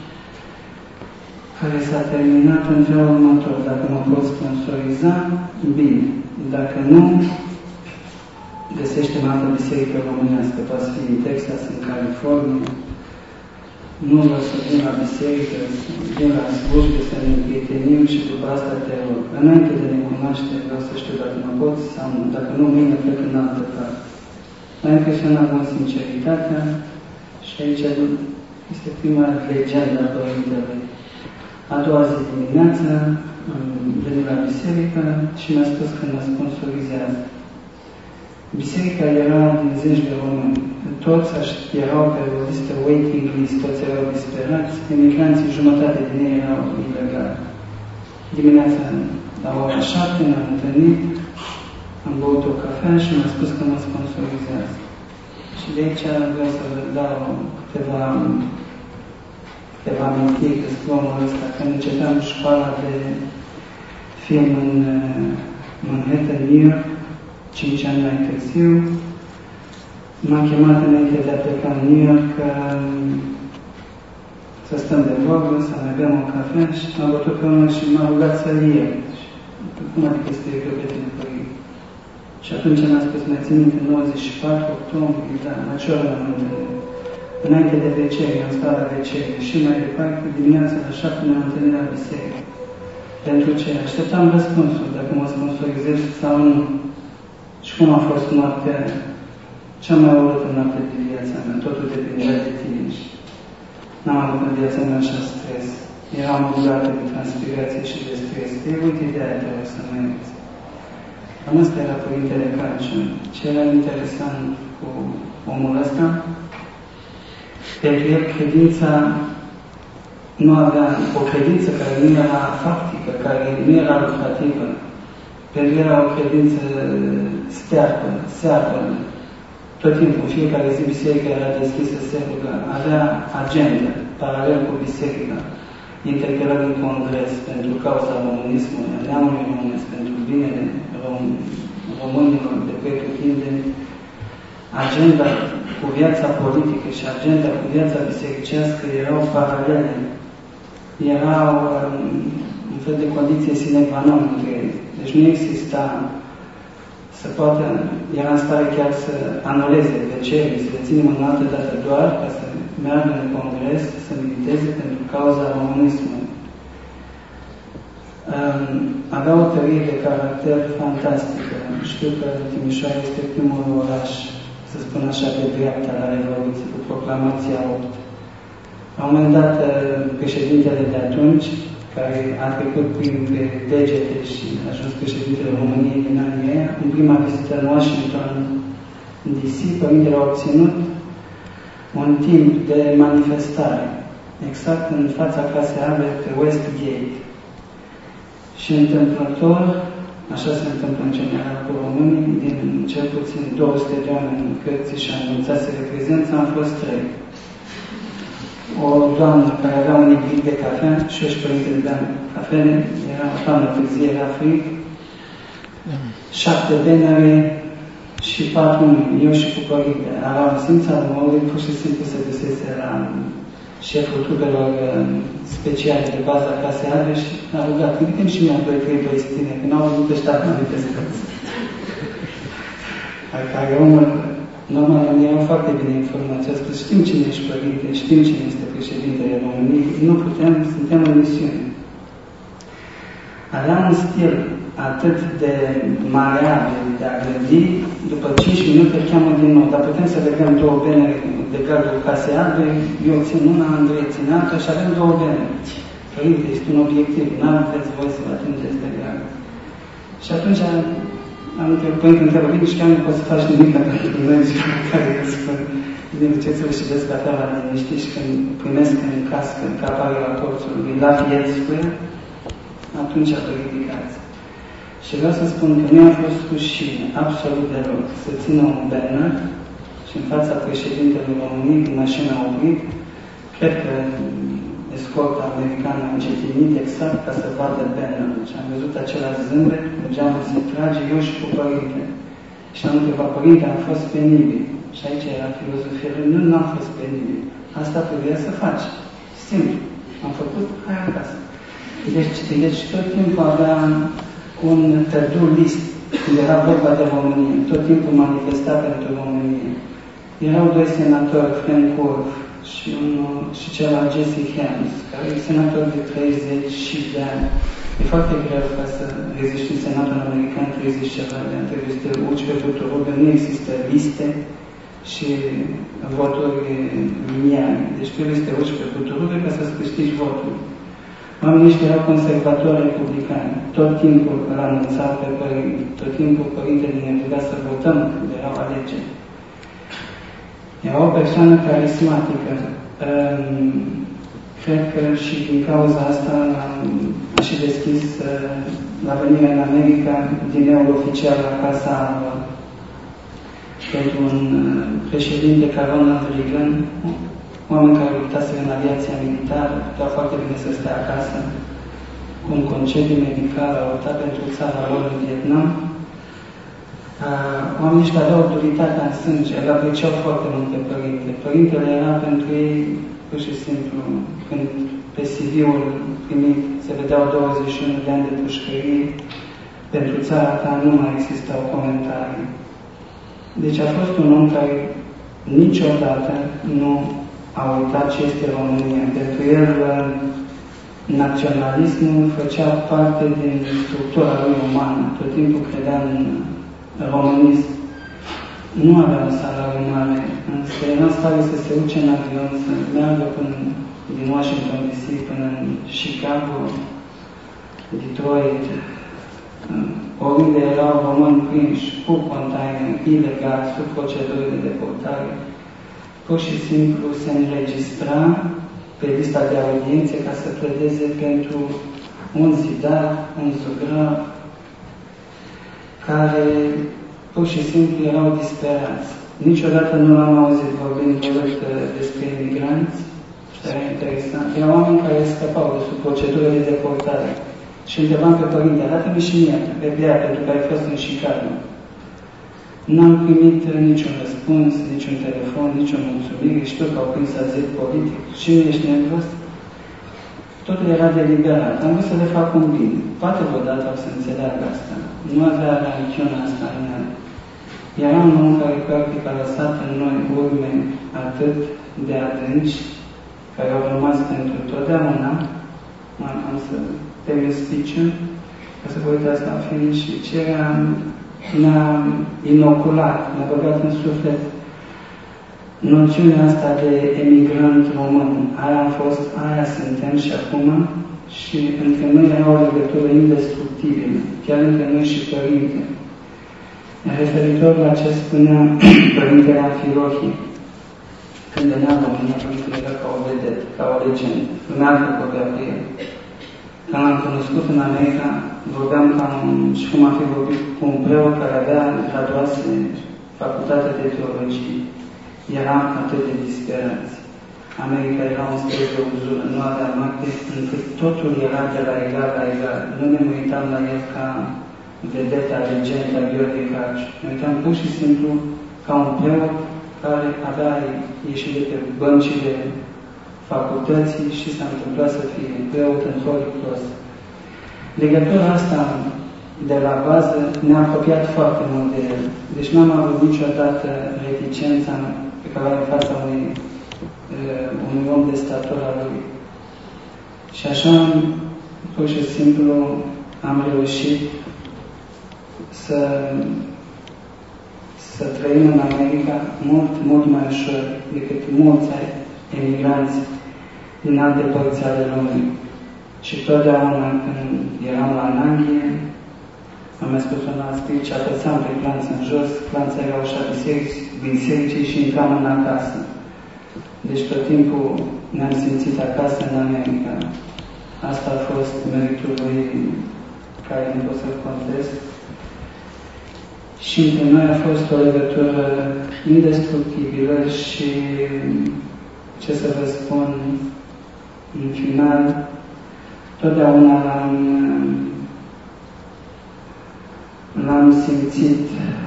care s-a terminat în felul următor. Dacă mă pot sponsoriza, bine. Dacă nu, găsește-mă altă biserică românească, poate fi în Texas, în California. Nu vreau să vin la biserică, să vin la slujbe, să ne prietenim și după asta te rog. Înainte de ne cunoaște, vreau să știu dacă mă poți sau nu, dacă nu, mâine plec în altă parte. M-a impresionat mult sinceritatea și aici este prima legendă a Părintelui. A doua zi dimineață am venit la biserică și mi-a spus că mă sponsorizează. Biserica era din 10 de români. Toți erau pe o listă waiting list, toți erau disperați. Emigranții, jumătate din ei erau ilegali. Dimineața, la ora 7, ne-am întâlnit, am băut o cafea și mi-a spus că mă sponsorizează. Și de aici vreau să vă dau câteva amintiri despre omul ăsta. Când începeam școala de film în Manhattan, New York, 5 ani mai târziu, m-a chemat înainte de a pleca în New York să stăm de vorbă, să mai bem o cafea și m-a bătut pe unul și m-a rugat să-l ier. Cum adică să te iei pe tine, părinte? Și atunci m-a spus, mai țin minte, 94 octombrie, da, la ce oră am întâlnit? Înainte de veceri, am stat la veceri și mai departe, dimineața la 7 ne-am întâlnit la biserică. Pentru ce? Așteptam răspunsul, dacă mă sponsorizez sau nu. Și cum a fost noaptea, cea mai urâtă noapte de viața mea, totul depindea de tine. N-am avut în viața mea așa stres. Eram umblată de transpirație și de stres. Uite de aia te rog să mă ierți. Cam ăsta era Părintele Canciun. Ce era interesant cu omul ăsta? Pentru el credința nu avea o credință care nu era faptică, care nu era lucrativă. Pentru el era o credință stearpă. Tot timpul, fiecare zi biserica era deschisă, se ruga. Avea agenda, paralel cu biserica. Interpela din congres pentru cauza românismului, neamului românesc, pentru binele românilor de pretutindeni. Agenda cu viața politică și agenda cu viața bisericească erau paralele. Erau un fel de condiție sine qua non între ele. Deci nu exista să poată, era în stare chiar să anuleze vecerii, să le ținem în altă dată doar ca să meargă în congres, să militeze pentru cauza românismului. Avea o tărie de caracter fantastică. Știu că Timișoara este primul oraș, să spun așa, pe dreapta la Revoluție, cu proclamația 8. La un moment dat, președintele de atunci, care a trecut prin degete și a ajuns președintele României din anii aia, în prima vizită în Washington, DC, Părintele a obținut un timp de manifestare, exact în fața Casei Albe, pe Westgate. Și întâmplător, așa se întâmplă în general cu românii, din cel puțin 200 de oameni în cărții și anunțase prezența, am fost 3. O doamnă care avea un ibric de cafea și eu și Părintele beam cafele, era o doamnă târzie, era frig, 7 benere și 4 mâini, eu și cu Părintele. Aveam simța de mă pur și simplu se dusese la șeful trupelor speciale de bază a Casei Albe și a rugat, ridică-mi și mie 2-3 băistine, că n-au văzut pe stat manifestați. Care omul, normal, erau foarte bine informați. A spus, știm cine ești Părinte, știm cine este președintele României, nu putem, suntem în misiune. Avea un stil atât de maleabil de a gândi, după 5 minute îl cheamă din nou, dar putem să legăm 2 benere de gardul Casei Albe, eu țin una, Andrei țin alta și avem 2 benere. Părinte, este un obiectiv, n-aveți voi să vă atingeți de gard. Și atunci Părinte întreabă, bine, și chiar nu poți să faci nimic pentru că mergi care îi spun. Din duceți-vă și vezi că la liniștit și când primesc în cască, că apare raportul lui la vieți cu el, atunci vă ridicați. Și vreau să spun că nu a fost rușine absolut deloc să țină un banner și în fața președintelui României, când mașina a oprit, cred că escorta americană a încetinit exact ca să vadă bannerul. Și am văzut același zâmbet, geamul se trage, eu și cu părinte. Și am întrebat, părinte, am fost penibil. Și aici era filozofia lui, nu am fost penibil. Asta trebuia să faci. Simplu. Am făcut, hai acasă. Deci tot timpul avea un to-do list, când era vorba de România, tot timpul manifesta pentru România. Erau doi senatori, Frank Wolf și celălalt Jesse Helms, care e senator de 30 de ani. E foarte greu ca să reziști în Senatul American 30 ceva de ani, trebuie să te urci pe tuturor, nu există liste și voturi liniare. Deci trebuie să te urci pe tuturor ca să-ți câștigi votul. Oamenii ăștia erau conservatori republicani. Tot timpul renunțau pe părinte, tot timpul părintele ne ruga să votăm când erau alegeri. Era o persoană carismatică. Cred că și din cauza asta a și deschis la venirea în America dineul oficial la Casa Albă pentru un președinte ca Ronald Reagan, oameni care luptaseră în aviația militară, puteau foarte bine să stea acasă, cu un concediu medical, au luptat pentru țara lor în Vietnam. Oamenii ăștia aveau autoritatea în sânge, îl apreciau foarte mult pe părinte. Părintele era pentru ei, pur și simplu, când pe CV-ul primit se vedeau 21 de ani de pușcărie, pentru țara ta nu mai existau comentarii. Deci a fost un om care niciodată nu a uitat ce este România. Pentru el, naționalismul făcea parte din structura lui umană. Tot timpul credea în românism. Nu avea un salariu mare, însă era în stare să se duce în avion, să meargă până din Washington DC până în Chicago, Detroit, oriunde erau români prinși cu container, ilegal, sub proceduri de deportare. Pur și simplu se înregistra pe lista de audiențe ca să pledeze pentru un zidar, un zugrav, care pur și simplu erau disperați. Niciodată nu l-am auzit vorbind despre imigranți, și era interesant. Erau oameni care scăpau de sub procedură de deportare. Și întrebam pe părinte, arată-mi și mie, pe Bea, pentru că ai fost în Chicago. N-am primit niciun răspuns, niciun telefon, niciun mulțumire, știu că au prins azil politic. Și nu ești nervos? Totul era deliberat. Am vrut să le fac un bine. Poate vreodată o să înțeleagă asta. Nu avea ranciunea asta în el. Era un om care practic a lăsat în noi urme atât de adânci, care au rămas pentru totdeauna. Am să termin speech-ul, ca să vă uitați la film și ce ne-a inoculat, ne-a băgat în suflet noțiunea asta de emigrant român. Aia am fost, aia suntem și acum, și între noi era o legătură indestructibilă, chiar între noi și părinte. Referitor la ce spunea părintele Amfilohii, când venea în România, părintele era ca o vedetă, ca o legendă, lumea altă vorbea cu el. Când l-am cunoscut în America, vorbeam și cum am fi vorbit cu un preot care avea graduase facultatea de teologie. Eram atât de disperați. America era un stres de uzură, nu avea noapte, încât totul era de la egal la egal. Nu ne uitam la el ca vedeta, legenda, Gheorghe Carciu. Ne uitam pur și simplu ca un preot care avea ieșit de pe băncile facultății și s-a întâmplat să fie preot în Holy Cross. Legătura asta de la bază ne-a apropiat foarte mult de el. Deci n-am avut niciodată reticența pe care o în fața unui om de statura lui. Și așa, pur și simplu, am reușit să trăim în America mult, mult mai ușor decât mulți emigranți din alte părți ale lumii. Și totdeauna când eram la Nanghie, Am mai spus un alt stil și apăsam pe clanță în jos, clanța era ușa bisericii și intram în acasă. Deci tot timpul ne-am simțit acasă în America. Asta a fost meritul lui care nu pot să-l contest. Și între noi a fost o legătură indestructibilă și, ce să vă spun, în final, totdeauna l-am simțit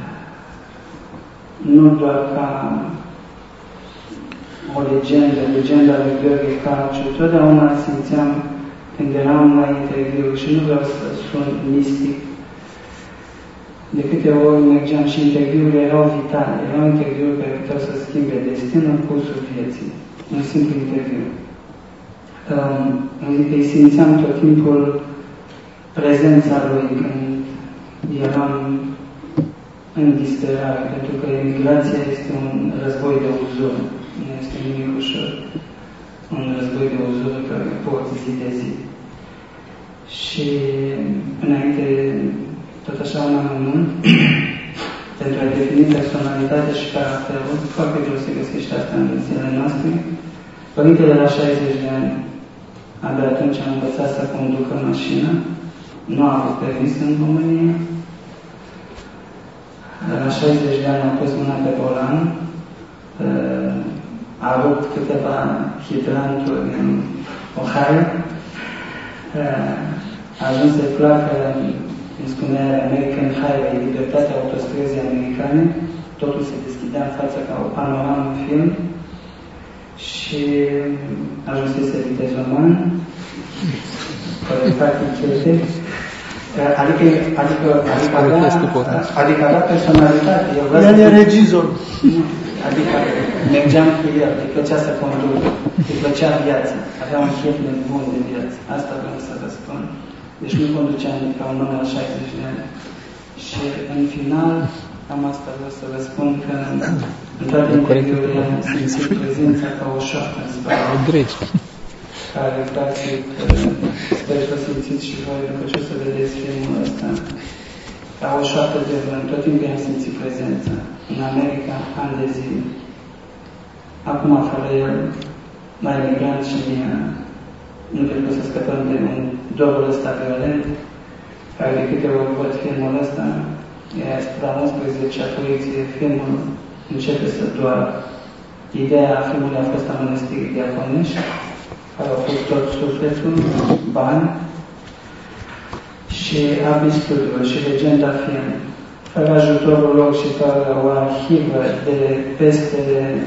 nu doar ca o legenda lui Gheorghe Calciu, totdeauna simțeam când eram la interviu și nu vreau să sun mistic. De câte ori mergeam și interviurile erau vitale, erau interviuri care puteau să schimbe destinul, cursul vieții. Un simplu interviu. Îi simțeam tot timpul prezența lui când eram în disperare, pentru că emigrația este un război de uzură, nu este nimic ușor. Un război de uzură care poți zi de zi. Și înainte, tot așa un amănunt, pentru a defini personalitatea și caracterul, foarte greu să găsești asta în zilele noastre. Părintele la 60 de ani, abia atunci am învățat să conducă mașină, nu a avut permis în România. La 60 de ani a pus mâna pe volan, a rupt câteva hidranturi în Ohio, a ajuns să placă, îmi spunea American Highway, libertatea autostrăzii americane, totul se deschidea în față ca o panoramă în film și ajunsese vitezoman, practichete, adică avea personalitate. El e regizor. Adică mergeam cu el, îi plăcea să conducă, îi plăcea viața, avea un chef bun de viață. Asta vreau să vă spun. Deci nu conduceam ca un om la 60 de ani. Și în final, cam asta vreau să vă spun că în toate interviurile am simțit prezența ca o șoaptă în spate, care practic sper să simțiți și voi, după ce o să vedeți filmul ăsta, ca o șoaptă de vânt. Tot timpul am simțit prezența. În America, ani de zi. Acum, fără el, la emigrant și mie, nu cred că o să scăpăm de un dobul ăsta violent, care de câte ori văd filmul ăsta, e la 11-a proiecție, filmul începe să doară. Ideea filmului a fost a mănăstirii diaconești, care au pus tot sufletul, bani, și Abi Studiul și Legenda Film. Fără ajutorul lor și fără o arhivă de peste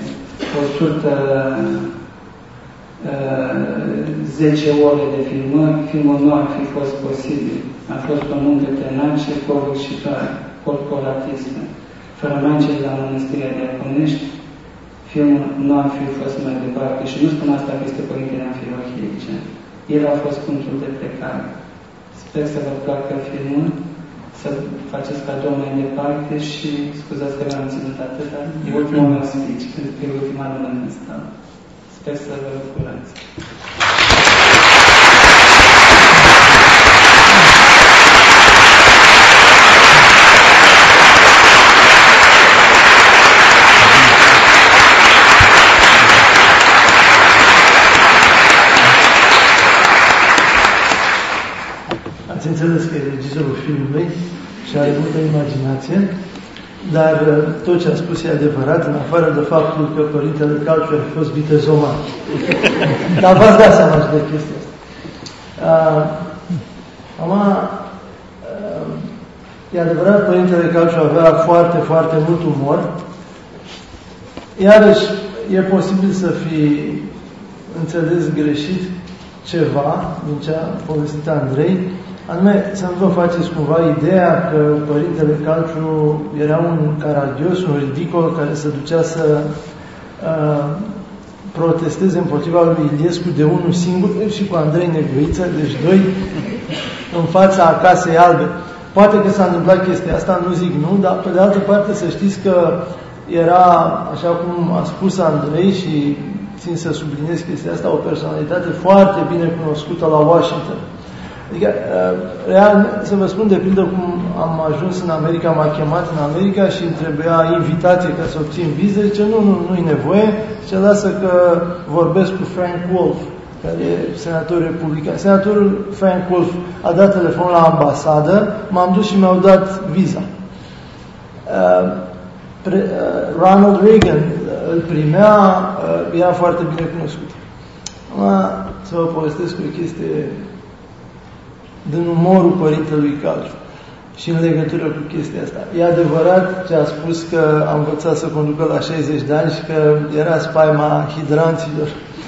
110 ore de filmări, filmul nu ar fi fost posibil. A fost o muncă tenace, covârșitoare, corporatistă. Fără Mangel la Mănăstirea Diaconești, filmul nu ar fi fost mai departe. Și nu spun asta că este Părintele Amfilohie. El a fost punctul de plecare. Sper să vă placă filmul, să faceți cadou mai departe și scuzați că v-am ținut atâta. E ultimul meu speech, pentru că e ultima lună în asta. Sper să vă bucurați. Ați înțeles că e regizorul filmului și are multă imaginație, dar tot ce a spus e adevărat, în afară de faptul că Părintele Calciu a fost vitezoman. Dar v-ați dat seama și de chestia asta. E adevărat, Părintele Calciu avea foarte, foarte mult umor. Iarăși, e posibil să fi înțeles greșit ceva din ce a povestit Andrei, anume să nu vă faceți cumva ideea că Părintele Calciu era un caragios, un ridicol care se ducea să protesteze împotriva lui Iliescu de unul singur și cu Andrei Neguiță, deci doi în fața Casei Albe. Poate că s-a întâmplat chestia asta, nu zic nu, dar pe de altă parte să știți că era, așa cum a spus Andrei și țin să subliniez chestia asta, o personalitate foarte bine cunoscută la Washington. Adică, real, să vă spun de pildă cum am ajuns în America, m-a chemat în America și îmi trebuia invitație ca să obțin viză, zice, nu-i nevoie, zice, lasă că vorbesc cu Frank Wolf, care e senator republican. Senatorul Frank Wolf a dat telefon la ambasadă, m-am dus și mi-au dat viza. Ronald Reagan îl primea, era foarte bine cunoscut. Să vă povestesc o chestie din umorul părintelui Calciu și în legătură cu chestia asta. E adevărat ce a spus că a învățat să conducă la 60 de ani și că era spaima hidranților.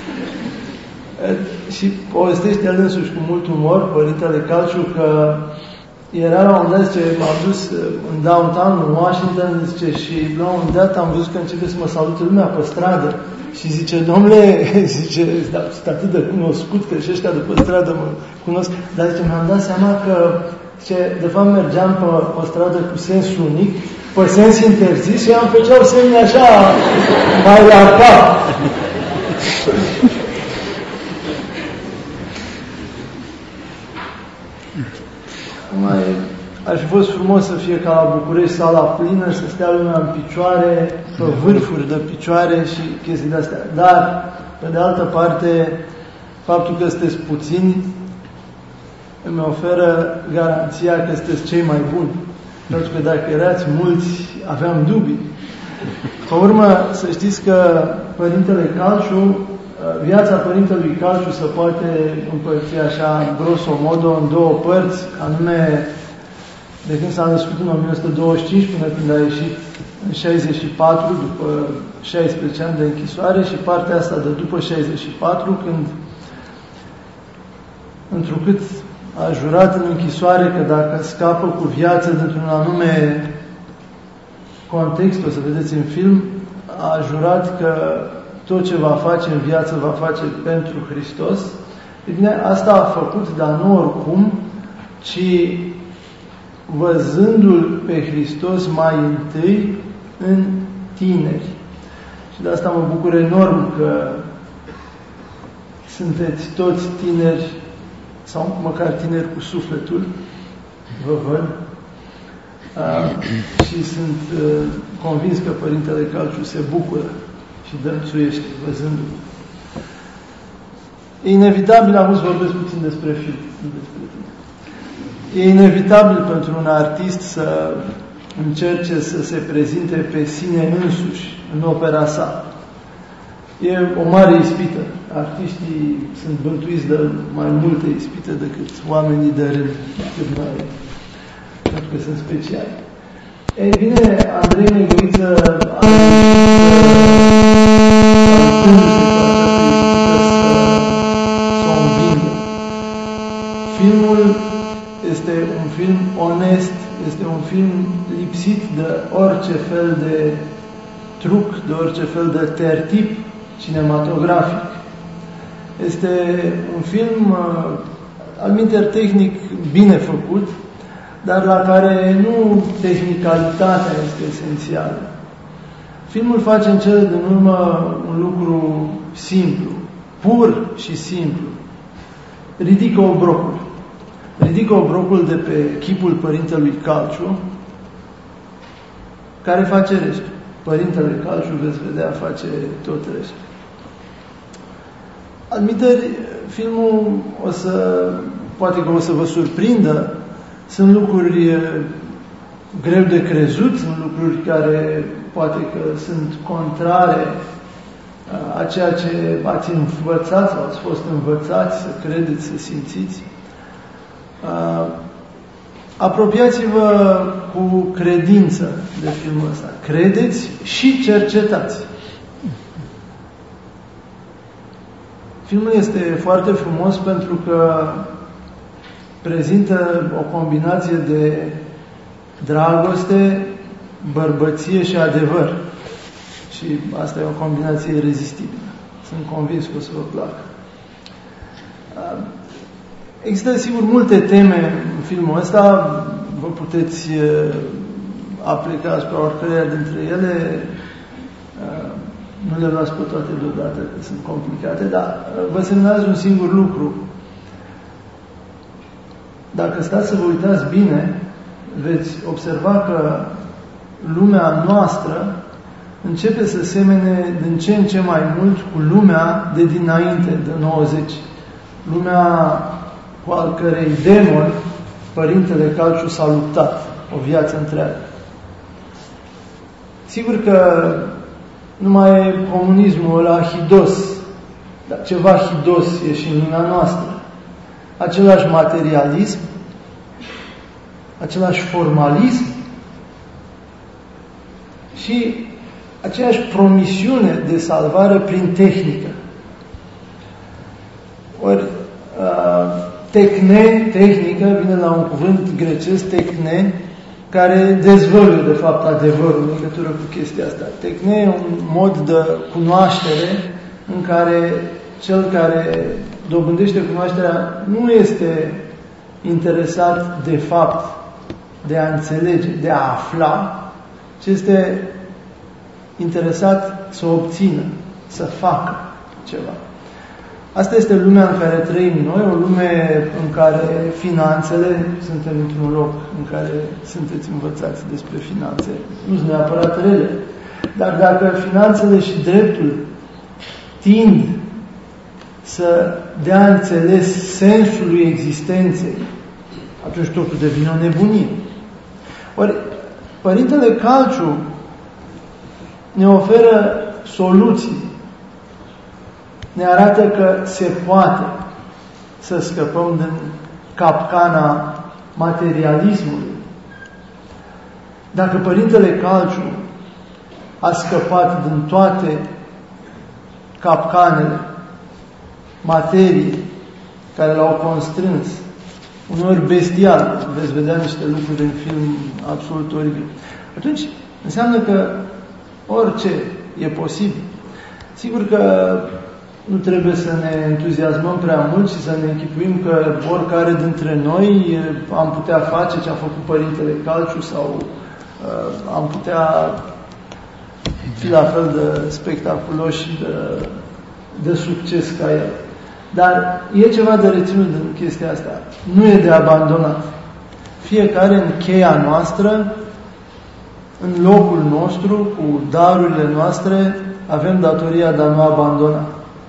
Și povestește el însuși cu mult umor, părintele Calciu, că era la un moment dat, zice, m-am dus în downtown, în Washington, zice, și la un moment dat am văzut că începe să mă salute lumea pe stradă. Și zice, domnule, zice, sunt atât de cunoscut că și ăștia de pe stradă mă cunosc, dar zice, mi-am dat seama că, zice, de fapt mergeam pe o stradă cu sens unic, pe sens interzis și am făceau semne așa, mai la cap. Ar fi fost frumos să fie ca la București sala plină, să stea lumea în picioare, pe vârfuri de picioare și chestii de-astea. Dar, pe de altă parte, faptul că sunteți puțini îmi oferă garanția că sunteți cei mai buni. Pentru că dacă erați mulți, aveam dubii. Pe urmă, să știți că Părintele Calciu, viața Părintelui Calciu se poate împărți așa, grosomodo, în două părți, anume de când s-a născut în 1925 până când a ieșit în 64, după 16 ani de închisoare, și partea asta de după 64, când, întrucât a jurat în închisoare că dacă scapă cu viață dintr-un anume context, o să vedeți în film, a jurat că tot ce va face în viață va face pentru Hristos. E bine, asta a făcut, dar nu oricum, ci văzându-L pe Hristos mai întâi în tineri. Și de asta mă bucur enorm că sunteți toți tineri, sau măcar tineri cu sufletul, vă văd, și sunt convins că Părintele Calciu se bucură și dălțuiește văzându-l. E inevitabil, am să vorbesc puțin despre film, nu despre tine. E inevitabil pentru un artist să încerce să se prezinte pe sine însuși în opera sa. E o mare ispită. Artiștii sunt bântuiți de mai multe ispite decât oamenii de rând, pentru că sunt speciali. Ei bine, Andrei Negoiță a să o învingă. Filmul este un film onest, este un film lipsit de orice fel de truc, de orice fel de tertip cinematografic. Este un film alminter tehnic bine făcut, dar la care nu tehnicalitatea este esențială. Filmul face în cele din urmă un lucru simplu, pur și simplu. Ridică obrocul. Ridică obrocul de pe chipul Părintelui Calciu, care face restul. Părintele Calciu, veți vedea, face tot restul. Admiteri, filmul poate că o să vă surprindă. Sunt lucruri greu de crezut, sunt lucruri care poate că sunt contrare a ceea ce ați învățat sau ați fost învățați să credeți, să simțiți. Apropiați-vă cu credință de filmul ăsta. Credeți și cercetați. Filmul este foarte frumos pentru că prezintă o combinație de dragoste, bărbăție și adevăr. Și asta e o combinație irezistibilă. Sunt convins că o să vă placă. Există, sigur, multe teme în filmul ăsta. Vă puteți aplica asupra oricăreia dintre ele. Nu le luați pe toate deodată, că sunt complicate, dar vă semnalează un singur lucru. dacă stați să vă uitați bine, veți observa că lumea noastră începe să semene din ce în ce mai mult cu lumea de dinainte, de 90. Lumea cu al cărei demon Părintele Calciu s-a luptat o viață întreagă. Sigur că nu mai e comunismul ăla hidos, dar ceva hidos e și în lumea noastră. Același materialism, același formalism și aceeași promisiune de salvare prin tehnică. Ori tehnică vine la un cuvânt grecesc, techne, care dezvăluie de fapt adevărul în legătură cu chestia asta. Techne e un mod de cunoaștere în care cel care dobândește cunoașterea nu este interesat de fapt de a înțelege, de a afla, ci este interesat să obțină, să facă ceva. Asta este lumea în care trăim noi, o lume în care finanțele, suntem într-un loc în care sunteți învățați despre finanțe, nu sunt neapărat rele, dar dacă finanțele și dreptul tind să dea înțeles sensului existenței, atunci totul devine o nebunie. Ori, Părintele Calciu ne oferă soluții, ne arată că se poate să scăpăm din capcana materialismului. Dacă Părintele Calciu a scăpat din toate capcanele materiei care l-au constrâns, uneori bestial, veți vedea niște lucruri în film absolut oribil, atunci înseamnă că orice e posibil. Sigur că nu trebuie să ne entuziasmăm prea mult și să ne închipuim că oricare dintre noi am putea face ce a făcut Părintele Calciu sau am putea fi la fel de spectaculoși și de succes ca el. Dar e ceva de reținut din chestia asta. Nu e de abandonat. Fiecare în cheia noastră, în locul nostru, cu darurile noastre, avem datoria de a nu abandona.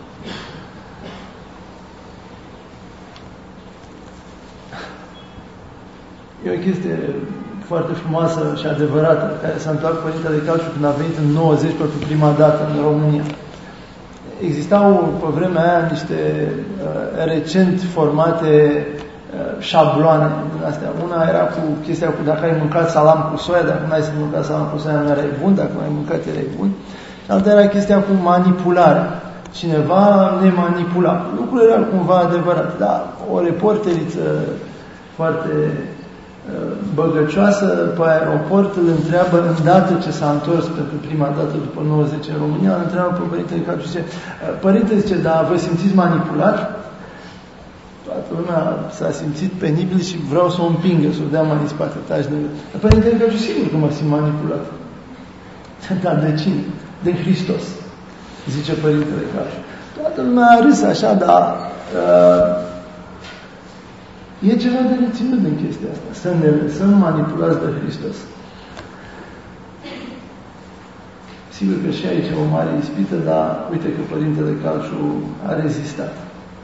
E o chestie foarte frumoasă și adevărată, care s-a întâmplat cu Părintele Calciu când a venit în 90 pentru prima dată în România. Existau pe vremea aia niște recent formate șabloane din astea. Una era cu chestia cu dacă ai mâncat salam cu soia, dacă nu ai să mâncat salam cu soia nu erai bun, dacă nu ai mâncat erai bun. Și alta era chestia cu manipularea. Cineva ne manipula. Lucrul era cumva adevărat, dar o reporteriță foarte băgăcioasă pe aeroport îl întreabă, îndată ce s-a întors pentru prima dată după 90 în România, îl întreabă pe Părintele Calciu și zice, Părinte, zice, dar vă simțiți manipulat? Toată lumea s-a simțit penibil și vreau să o împingă, să o dea mai în spate, taci de... Dar Părintele Calciu, sigur că mă simt manipulat. Dar de cine? De Hristos, zice Părintele Calciu. Toată lumea a râs așa, dar e ceva de reținut din chestia asta, să ne lăsăm manipulați de Hristos. Sigur că și aici e o mare ispită, dar uite că Părintele Calciu a rezistat.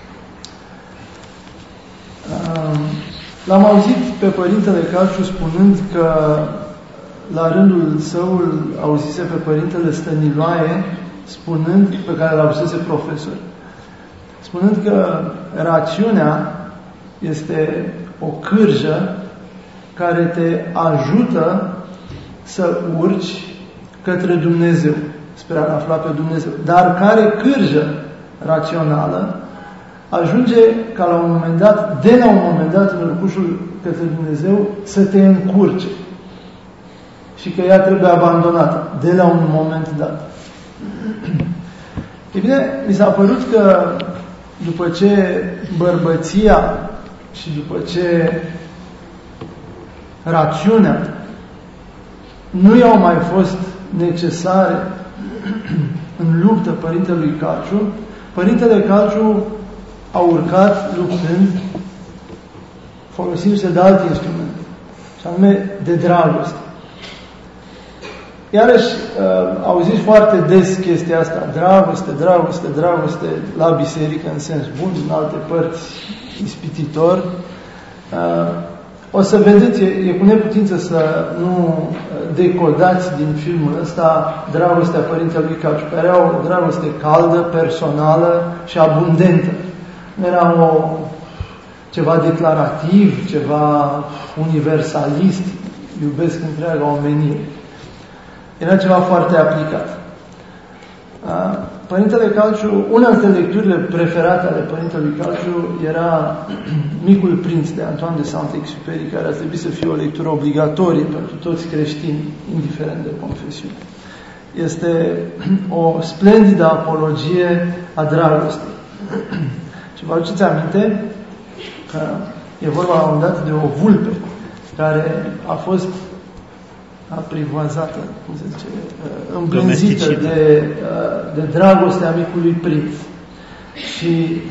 L-am auzit pe Părintele Calciu spunând că la rândul său îl auzise pe Părintele Stăniloae spunând, pe care l-auzise profesor, spunând că rațiunea este o cârjă care te ajută să urci către Dumnezeu, spre a afla pe Dumnezeu, dar care cârjă rațională ajunge ca la un moment dat, de la un moment dat în urcușul către Dumnezeu, să te încurce și că ea trebuie abandonată de la un moment dat. E bine, mi s-a părut că după ce bărbăția și după ce rațiunea nu i-au mai fost necesare în luptă Părintelui Calciu, Părintele Calciu a urcat luptând folosindu-se de alte instrumente, și anume de dragoste. Iarăși, auziți foarte des chestia asta, dragoste, dragoste, dragoste, la biserică în sens bun, în alte părți ispititor. O să vedeți, e cu neputință să nu decodați din filmul ăsta dragostea Părintelui Calciu, care era o dragoste caldă, personală și abundentă. Nu era ceva declarativ, ceva universalist, iubesc întreaga omenire. Era ceva foarte aplicat. Părintele Calciu, una dintre lecturile preferate ale Părintelui Calciu era Micul Prinț de Antoine de Saint-Exupéry, care ar trebui să fie o lectură obligatorie pentru toți creștini, indiferent de confesiune. Este o splendidă apologie a dragostei. Și vă aduceți aminte că e vorba la un moment dat de o vulpe care a fost aprivoazată, cum se zice, îmblânzită de dragostea Micului Prinț. Și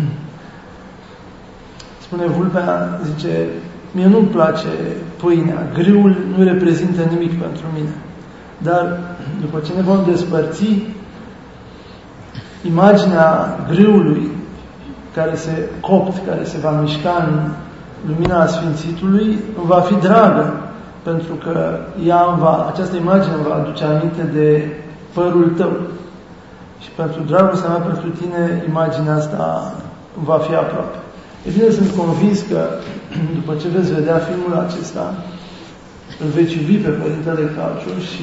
spune vulpea, zice, mie nu-mi place pâinea, grâul nu reprezintă nimic pentru mine. Dar după ce ne vom despărți, imaginea grâului care se copt, care se va mișca în lumina Sfințitului, îmi va fi dragă, pentru că această imagine îmi va aduce aminte de părul tău. Și pentru dragostea mea, pentru tine, imaginea asta va fi aproape. E bine, sunt convins că după ce veți vedea filmul acesta, îl veți iubi pe Părintele Calciu și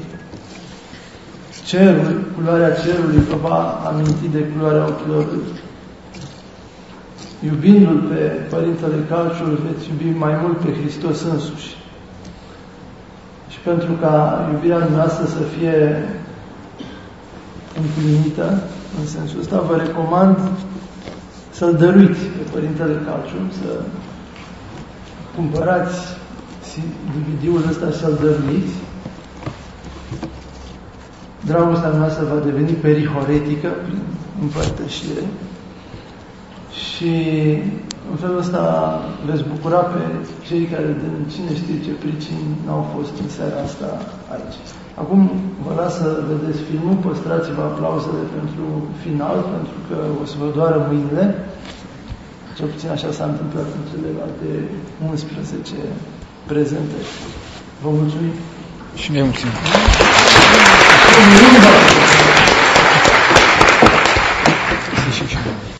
cerul, culoarea cerului vă va aminti de culoarea ochilor lui. Iubindu-l pe Părintele Calciu, îl veți iubi mai mult pe Hristos însuși. Și pentru ca iubirea noastră să fie împlinită, în sensul ăsta, vă recomand să-l dăruiți pe Părintele Calciu, să cumpărați DVD-ul ăsta și să-l dăruiți. Dragostea noastră va deveni perihoretică prin împărtășire și în felul ăsta veți bucura pe cei care din cine știe ce pricini n-au fost în seara asta aici. Acum vă las să vedeți filmul, păstrați-vă aplauzele pentru final, pentru că o să vă doară mâinile. Cel puțin așa s-a întâmplat în celelalte 11 prezentări. Vă mulțumim! Și noi mulțumim!